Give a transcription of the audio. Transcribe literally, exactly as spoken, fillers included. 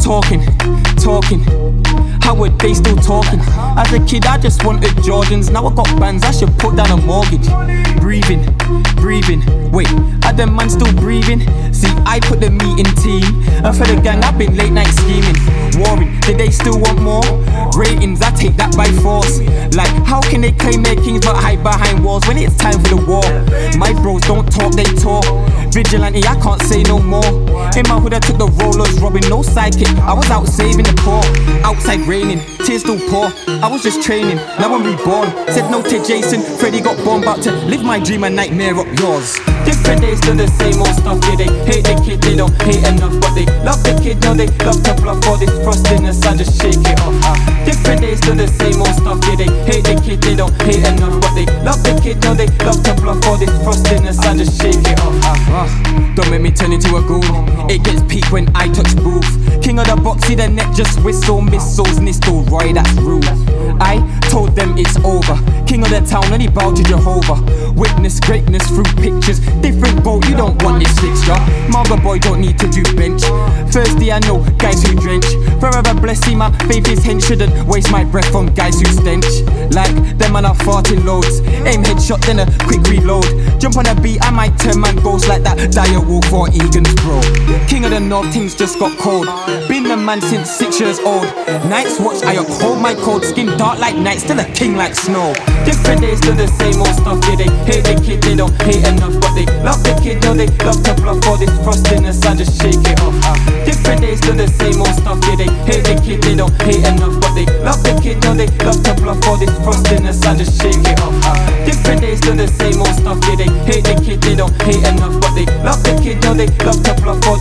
talking, talking. How would they still talking? As a kid I just wanted Jordans. Now I got bands, I should put down a mortgage. Breathing, breathing. Wait, are them man still breathing? See, I put the meeting team. And for the gang I've been late night scheming. Warring, did they still want more? Ratings, I take that by force. Like, how can they claim they're kings but hide behind walls when it's time for the war? My bros don't talk, they talk. Vigilante, I can't say no more. In my hood I took the rollers, robbing no sidekick. I was out saving the poor. Outside raining, tears still pour. I was just training, now I'm reborn. Said no to Jason, Freddy got born. About to live my dream and nightmare up yours. Different days, still the same old stuff. Yeah, they hate the kid, they don't hate enough. But they love the kid, no, they love to bluff. All this frostiness, I just shake it off. uh. Different days, still the same old stuff. Yeah, they hate the kid, they don't hate enough. But they love the kid, no, they love to bluff. All this frostiness, I just shake it off. uh. Uh, don't make me turn into a goon. It gets peak when I touch booth. King of the box, see the net just whistle. Missiles, Nistel, Roy, that's rude. I told them it's over. King of the town, and he bowed to Jehovah. Witness greatness through pictures. Different boat, you don't want this fixture. Marga boy don't need to do bench. Thirsty, I know guys who drench. Forever blessing, my faith is hench. Shouldn't waste my breath on guys who stench. Like them man are farting loads. Aim headshot, then a quick reload. Jump on a beat, I might turn man ghost like that dire wolf or Egan's bro. King of the north, things just got cold. Been the man since six years old. Nights watch, I uphold my code. Skin dark like night, still a king like snow. Different days, still the same old stuff. Yeah, they hate the kid, they don't hate enough. But they love the kid, no, they love to bluff. All this frostiness, I just shake it off. uh. Different days, still the same old stuff. Yeah, they hate the kid, they don't hate enough. But they love the kid, no, they love to bluff. All this frostiness, I just shake it off. uh. Different days, still the same old stuff. Yeah, they hate the kid, they don't hate enough. But they love the kid, no, they love to bluff. All